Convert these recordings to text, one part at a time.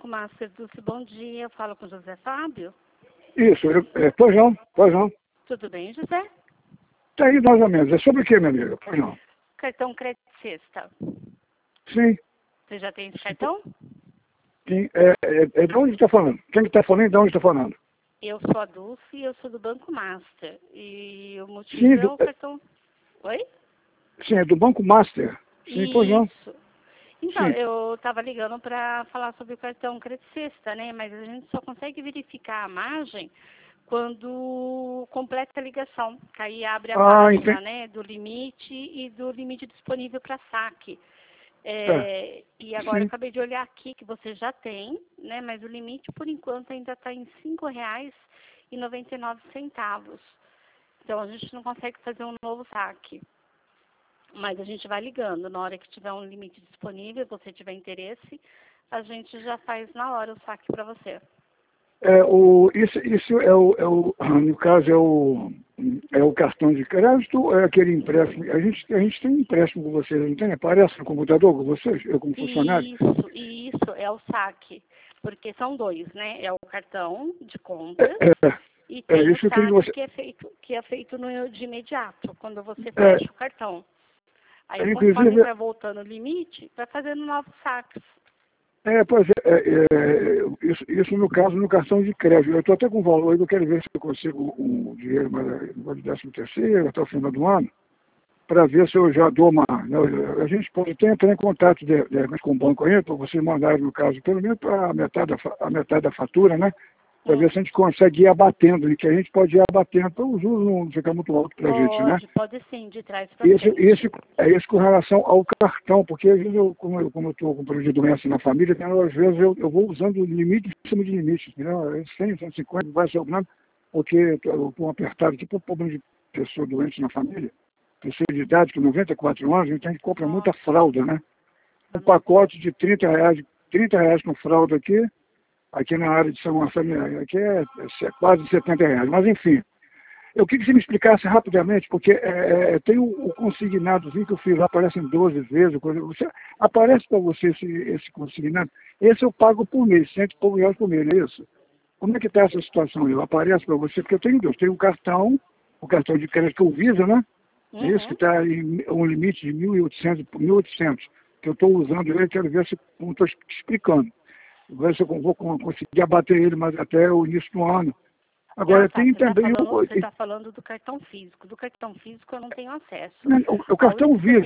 Banco Master Dulce, bom dia. Eu falo com José Fábio. Isso, pois não, pois não. Tudo bem, José? Tá aí mais ou menos. É sobre o que, minha amiga? Pois não. Cartão Crédito Sexta. Sim. Você já tem esse cartão? Sim. De onde está falando? Quem que está falando e de onde está falando? Eu sou a Dulce e eu sou do Banco Master. E o motivo Sim, é o cartão... Oi? Sim, é do Banco Master. Sim, pois não. Isso. Então, Sim. eu estava ligando para falar sobre o cartão Crédito Sexta, né? Mas a gente só consegue verificar a margem quando completa a ligação. Que aí abre a página, Entendi. né, do limite e do limite disponível para saque. E agora eu Sim. acabei de olhar aqui que você já tem, né? Mas o limite, por enquanto, ainda está em R$ 5,99. Então, a gente não consegue fazer um novo saque. Mas a gente vai ligando. Na hora que tiver um limite disponível, você tiver interesse, a gente já faz na hora o saque para você. Isso no caso, é o cartão de crédito ou é aquele empréstimo? A gente tem um empréstimo com vocês, não tem? Aparece no computador com vocês, eu como funcionário? Isso é o saque. Porque são dois, né? É o cartão de compras e tem o Isso que saque você... que é feito de imediato, quando você fecha o cartão. Aí, conforme inclusive... vai voltando o limite, vai fazendo novos saques. Pois isso no caso no cartão de crédito. Eu estou até com valor aí, eu quero ver se eu consigo um dinheiro mais de 13º até o final do ano, para ver se eu já dou uma... A gente pode até entrar em contato com o banco aí, para vocês mandarem, no caso, pelo menos para a metade da fatura, né? Para ver se a gente consegue ir abatendo, e que a gente pode ir abatendo, para o juros não ficar muito alto para a gente, né? Pode sim, de trás para frente. Isso com relação ao cartão, porque às vezes como eu estou com problema de doença na família, então, às vezes eu vou usando limite em cima de limite, entendeu? 100, 150, vai sobrando, porque eu estou apertado, tipo problema de pessoa doente na família, pessoa de idade, com 94 anos, então a gente compra muita fralda, né? Um pacote de R$ 30 com fralda aqui na área de São Gonçalo, aqui é quase R$ 70. Mas enfim, eu queria que você me explicasse rapidamente, porque tem o consignadozinho que eu fiz lá, aparecem 12 vezes, aparece para você esse consignado, esse eu pago por mês, R$ 100 e poucos reais por mês, não é isso? Como é que está essa situação? Aparece para você, porque eu tenho dois, tenho o cartão de crédito que eu Visa, né? Esse que está em um limite de 1.800, que eu estou usando ele, quero ver se, como estou explicando, ver se eu vou conseguir abater ele mais até o início do ano. Agora, tem também... Você está falando do cartão físico. Do cartão físico eu não tenho acesso. O cartão Visa...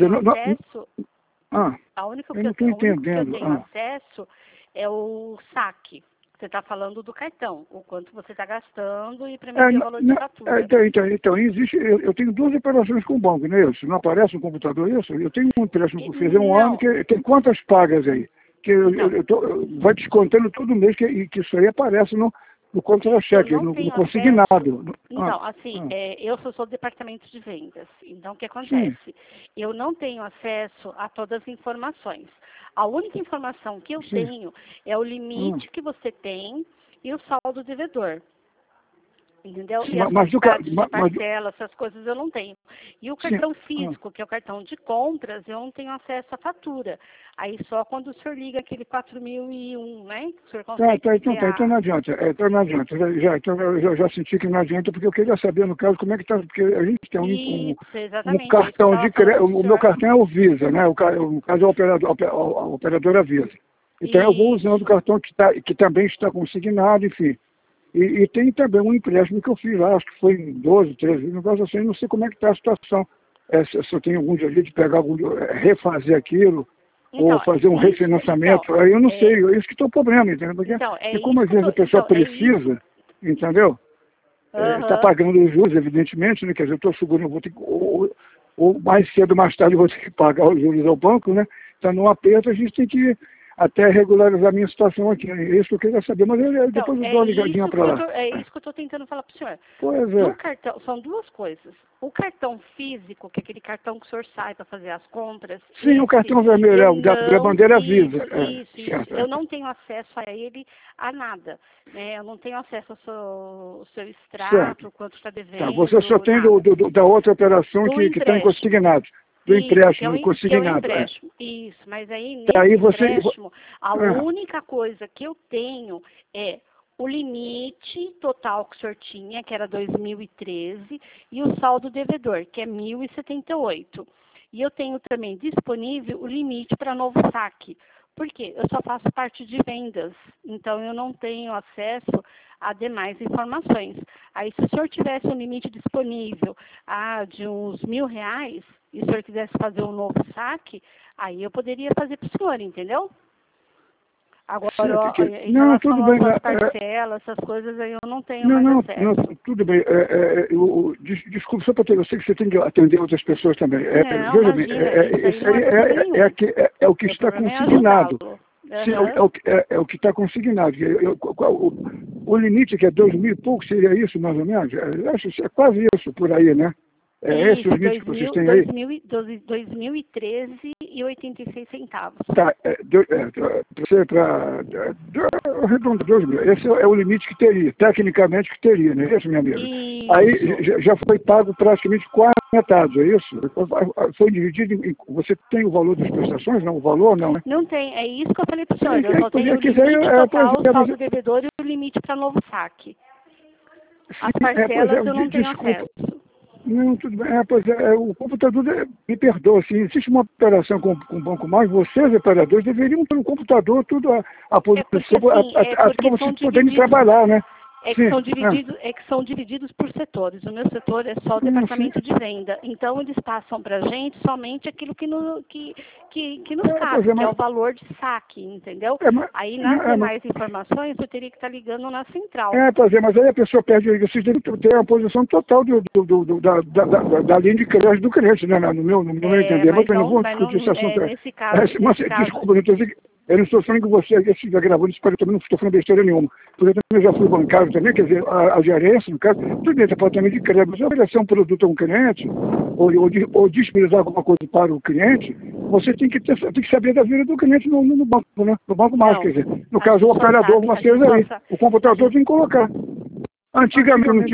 A única eu não estou entendendo. que eu tenho acesso é o saque. Você está falando do cartão, o quanto você está gastando e para mim ter o valor de fatura. Então, existe... Eu tenho duas operações com o banco, não é isso? Não aparece no computador isso? Eu tenho um empréstimo que eu fiz há um ano, que tem quantas pagas aí? Que vai descontando todo mês, que isso aí aparece no contra-cheque, no consignado. Então, eu sou do departamento de vendas. Então, o que acontece? Sim. Eu não tenho acesso a todas as informações. A única informação que eu tenho é o limite que você tem e o saldo devedor. Entendeu? E as quantidades de parcela, essas coisas eu não tenho. E o cartão físico, que é o cartão de compras, eu não tenho acesso à fatura. Aí só quando o senhor liga aquele 4001, né? Que o senhor consegue então não adianta. Então não adianta. Eu já senti que não adianta, porque eu queria saber, no caso, como é que está, porque a gente tem um cartão de crédito. O meu cartão é o Visa, né? No caso é a operadora Visa. Então eu vou usando o cartão que também está consignado, enfim. E tem também um empréstimo que eu fiz lá, acho que foi em 12, 13, um negócio assim, não sei como é que está a situação. Se eu tenho algum dia de pegar refazer aquilo, ou fazer um refinanciamento, aí eu não sei, é isso que está o problema, entendeu? Porque como às vezes a pessoa precisa, entendeu? Está pagando os juros, evidentemente, né? Quer dizer, eu estou seguro, eu vou ter que, ou mais cedo ou mais tarde eu vou ter que pagar os juros ao banco, né? Então, num aperto, a gente tem que até regularizar a minha situação aqui. É isso que eu queria saber, mas depois eu dou uma ligadinha para lá. É isso que eu estou tentando falar para o senhor. Pois é. Cartão, são duas coisas. O cartão físico, que é aquele cartão que o senhor sai para fazer as compras. Sim, o cartão vermelho, da bandeira Visa. Isso. Eu não tenho acesso a ele a nada. Né? Eu não tenho acesso ao seu extrato, quanto está devendo. Você só tem da outra operação que está em consignado. do empréstimo que é consignado. Um empréstimo. Isso, mas aí Daí nesse empréstimo, a única coisa que eu tenho é o limite total que o senhor tinha, que era 2013, e o saldo devedor, que é 1.078. E eu tenho também disponível o limite para novo saque. Por quê? Eu só faço parte de vendas, então eu não tenho acesso a demais informações. Aí, se o senhor tivesse um limite disponível de uns R$1.000, e o senhor quisesse fazer um novo saque, aí eu poderia fazer para o senhor, entendeu? Agora, em relação às parcelas, essas coisas aí eu não tenho mais acesso. Não, tudo bem. Desculpe, só para ter, eu sei que você tem que atender outras pessoas também. Veja bem, é o que está consignado. Sim, é o que está consignado. O limite que é 2.000 e pouco, seria isso, mais ou menos? Acho que é quase isso por aí, né? Esse o limite que vocês têm aí? 2013 e 86 centavos. Tá, arredonda 2.000. Esse é o limite que teria, tecnicamente que teria, não é isso, minha amiga? Isso. Aí já foi pago praticamente 4 metades, é isso? Foi dividido em... Você tem o valor das prestações, não? O valor, não, né? Não tem, é isso que eu falei para o senhor. Eu só tenho o limite total, o saldo devedor e o limite para novo saque. As parcelas eu não tenho acesso. Não, tudo bem. O computador, me perdoa, se existe uma operação com o Banco Mais, vocês, operadores, deveriam ter no computador tudo a posição, para vocês poderem trabalhar, né? Que são divididos por setores. O meu setor é só o departamento de venda. Então, eles passam para a gente somente aquilo que nos cabe, que é o valor de saque, entendeu? Aí, nas demais informações, eu teria que estar ligando na central. Mas aí a pessoa perde, vocês devem ter a posição total da linha de crédito do cliente, né? No meu entender. Mas não vou discutir esse assunto. Nesse caso... Desculpa, eu não estou falando que você estiver gravando isso, eu também não estou falando besteira nenhuma. Porque eu também já fui bancário também, quer dizer, a gerência, no caso, tudo bem, departamento de crédito, mas se oferecer um produto a um cliente, ou disponibilizar alguma coisa para o cliente, você tem que saber da vida do cliente no banco, né? No Banco Mais, quer dizer. No caso, o operador, vocês aí, o computador tem que colocar. Antigamente não tinha